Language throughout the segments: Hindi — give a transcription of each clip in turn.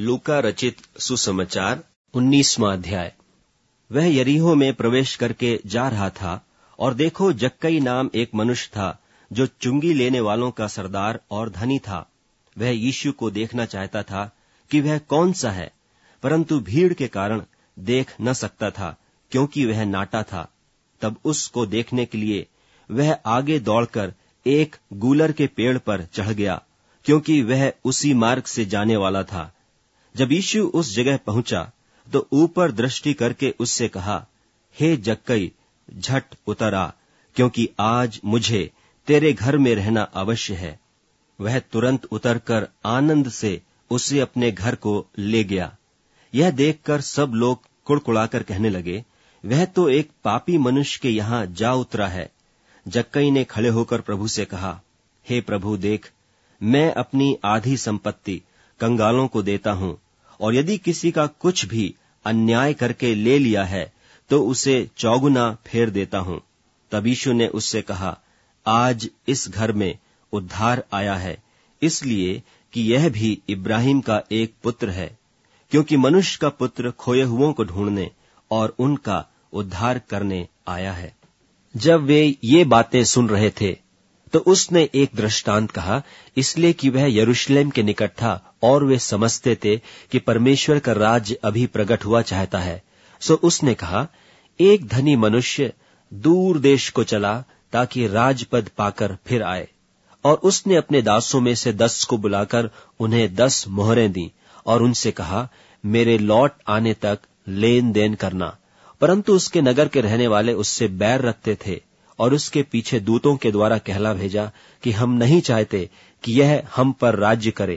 लूका रचित सुसमाचार 19वां अध्याय। वह यरीहो में प्रवेश करके जा रहा था, और देखो, जक्कई नाम एक मनुष्य था जो चुंगी लेने वालों का सरदार और धनी था। वह यीशु को देखना चाहता था कि वह कौन सा है, परंतु भीड़ के कारण देख न सकता था, क्योंकि वह नाटा था। तब उसको देखने के लिए वह आगे दौड़कर एक गूलर के पेड़ पर चढ़ गया, क्योंकि वह उसी मार्ग से जाने वाला था। जब यीशु उस जगह पहुंचा तो ऊपर दृष्टि करके उससे कहा, हे जक्कई, झट उतर आ, क्योंकि आज मुझे तेरे घर में रहना अवश्य है। वह तुरंत उतरकर आनंद से उसे अपने घर को ले गया। यह देखकर सब लोग कुड़कुड़ाकर कहने लगे, वह तो एक पापी मनुष्य के यहाँ जा उतरा है। जक्कई ने खड़े होकर प्रभु से कहा, हे प्रभु, देख, मैं अपनी आधी संपत्ति कंगालों को देता हूँ, और यदि किसी का कुछ भी अन्याय करके ले लिया है तो उसे चौगुना फेर देता हूँ। तब यीशु ने उससे कहा, आज इस घर में उद्धार आया है, इसलिए कि यह भी इब्राहिम का एक पुत्र है, क्योंकि मनुष्य का पुत्र खोए हुओं को ढूंढने और उनका उद्धार करने आया है। जब वे ये बातें सुन रहे थे तो उसने एक दृष्टांत कहा, इसलिए कि वह यरूशलेम के निकट था और वे समझते थे कि परमेश्वर का राज्य अभी प्रकट हुआ चाहता है। सो उसने कहा, एक धनी मनुष्य दूर देश को चला ताकि राजपद पाकर फिर आए, और उसने अपने दासों में से 10 को बुलाकर उन्हें 10 मोहरें दी और उनसे कहा, मेरे लौट आने तक लेन देन करना। परंतु उसके नगर के रहने वाले उससे बैर रखते थे और उसके पीछे दूतों के द्वारा कहला भेजा कि हम नहीं चाहते कि यह हम पर राज्य करे।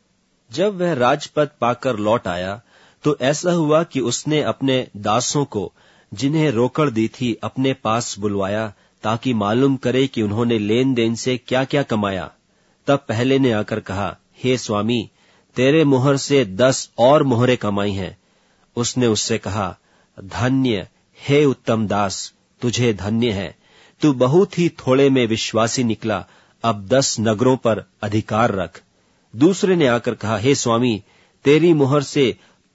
जब वह राजपद पाकर लौट आया तो ऐसा हुआ कि उसने अपने दासों को, जिन्हें रोकड़ दी थी, अपने पास बुलवाया ताकि मालूम करे कि उन्होंने लेन देन से क्या क्या कमाया। तब पहले ने आकर कहा, हे स्वामी, तेरे मुहर से 10 और मोहरें कमाई हैं। उसने उससे कहा, धन्य हे उत्तम दास, तुझे धन्य है, तू बहुत ही थोड़े में विश्वासी निकला, अब 10 नगरों पर अधिकार रख। दूसरे ने आकर कहा, हे स्वामी, तेरी मुहर से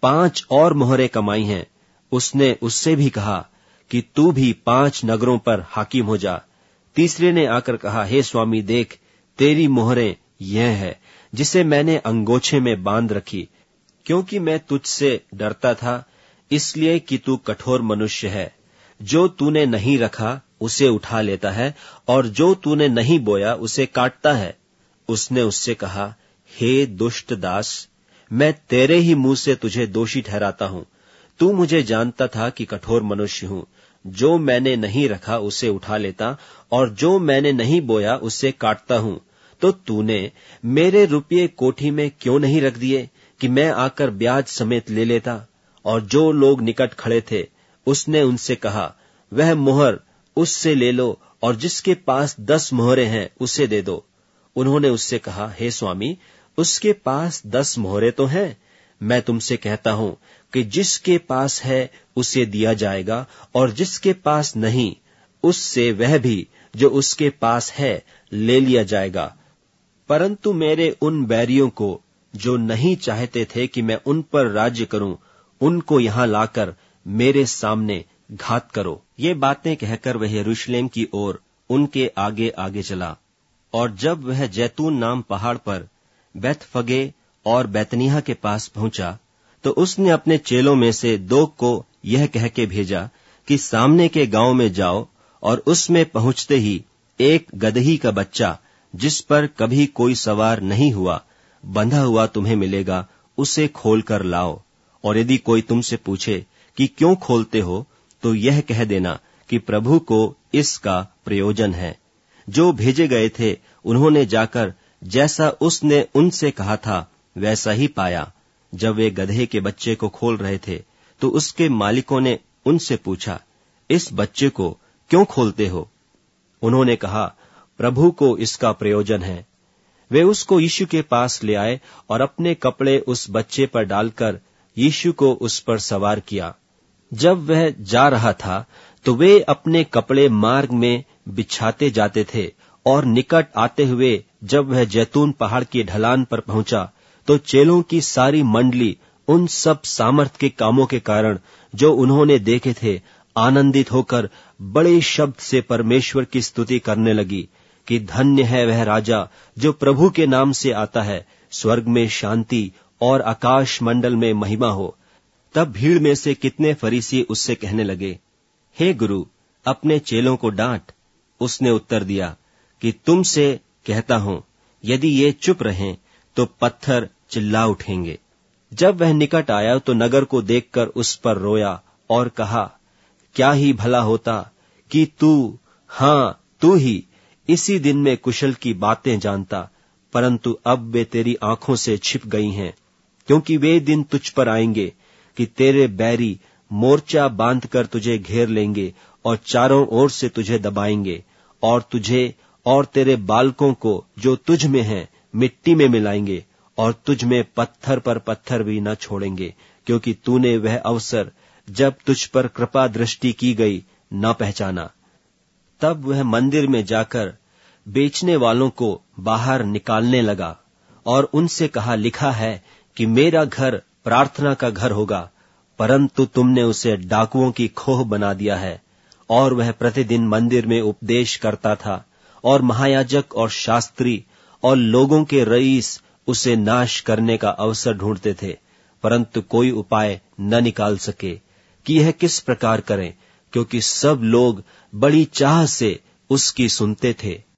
5 और मोहरें कमाई हैं। उसने उससे भी कहा कि तू भी 5 नगरों पर हाकिम हो जा। तीसरे ने आकर कहा, हे स्वामी, देख, तेरी मोहरें यह है, जिसे मैंने अंगोछे में बांध रखी, क्योंकि मैं तुझसे डरता था, इसलिए कि तू कठोर मनुष्य है। जो तूने नहीं रखा उसे उठा लेता है, और जो तूने नहीं बोया उसे काटता है। उसने उससे कहा, हे दुष्ट दास, मैं तेरे ही मुंह से तुझे दोषी ठहराता हूं। तू मुझे जानता था कि कठोर मनुष्य हूं। जो मैंने नहीं रखा उसे उठा लेता, और जो मैंने नहीं बोया उसे काटता हूं। तो तूने मेरे रुपये कोठी में क्यों नहीं रख दिए कि मैं आकर ब्याज समेत ले लेता? और जो लोग निकट खड़े थे, उसने उनसे कहा, वह मोहर उससे ले लो, और जिसके पास 10 मोहरें हैं उसे दे दो। उन्होंने उससे कहा, हे स्वामी, उसके पास 10 मोहरें तो हैं। मैं तुमसे कहता हूं कि जिसके पास है उसे दिया जाएगा, और जिसके पास नहीं, उससे वह भी जो उसके पास है ले लिया जाएगा। परंतु मेरे उन बैरियों को, जो नहीं चाहते थे कि मैं उन पर राज्य करूं, उनको यहां लाकर मेरे सामने घात करो। ये बातें कहकर वह यरूशलेम की ओर उनके आगे आगे चला। और जब वह जैतून नाम पहाड़ पर बैतफगे और बैतनिय्याह के पास पहुंचा, तो उसने अपने चेलों में से 2 को यह कह के भेजा कि सामने के गांव में जाओ, और उसमें पहुंचते ही एक गदही का बच्चा, जिस पर कभी कोई सवार नहीं हुआ, बंधा हुआ तुम्हें मिलेगा, उसे खोल कर लाओ। और यदि कोई तुमसे पूछे कि क्यों खोलते हो, तो यह कह देना कि प्रभु को इसका प्रयोजन है। जो भेजे गए थे उन्होंने जाकर जैसा उसने उनसे कहा था वैसा ही पाया। जब वे गधे के बच्चे को खोल रहे थे तो उसके मालिकों ने उनसे पूछा, इस बच्चे को क्यों खोलते हो? उन्होंने कहा, प्रभु को इसका प्रयोजन है। वे उसको यीशु के पास ले आए और अपने कपड़े उस बच्चे पर डालकर यीशु को उस पर सवार किया। जब वह जा रहा था तो वे अपने कपड़े मार्ग में बिछाते जाते थे, और निकट आते हुए जब वह जैतून पहाड़ की ढलान पर पहुंचा तो चेलों की सारी मंडली उन सब सामर्थ के कामों के कारण जो उन्होंने देखे थे आनंदित होकर बड़े शब्द से परमेश्वर की स्तुति करने लगी कि धन्य है वह राजा जो प्रभु के नाम से आता है, स्वर्ग में शांति और आकाश मंडल में महिमा हो। तब भीड़ में से कितने फरीसी उससे कहने लगे, हे गुरु, अपने चेलों को डांट। उसने उत्तर दिया कि तुमसे कहता हूं, यदि ये चुप रहें तो पत्थर चिल्ला उठेंगे। जब वह निकट आया तो नगर को देखकर उस पर रोया और कहा, क्या ही भला होता कि तू ही इसी दिन में कुशल की बातें जानता, परंतु अब वे तेरी आंखों से छिप गई हैं, क्योंकि वे दिन तुझ पर आएंगे कि तेरे बैरी मोर्चा बांधकर तुझे घेर लेंगे और चारों ओर से तुझे दबाएंगे और तुझे और तेरे बालकों को जो तुझ में हैं मिट्टी में मिलाएंगे और तुझ में पत्थर पर पत्थर भी न छोड़ेंगे, क्योंकि तूने वह अवसर जब तुझ पर कृपा दृष्टि की गई न पहचाना। तब वह मंदिर में जाकर बेचने वालों को बाहर निकालने लगा और उनसे कहा, लिखा है कि मेरा घर प्रार्थना का घर होगा, परंतु तुमने उसे डाकुओं की खोह बना दिया है। और वह प्रतिदिन मंदिर में उपदेश करता था और महायाजक और शास्त्री और लोगों के रईस उसे नाश करने का अवसर ढूंढते थे, परंतु कोई उपाय न निकाल सके कि यह किस प्रकार करें, क्योंकि सब लोग बड़ी चाह से उसकी सुनते थे।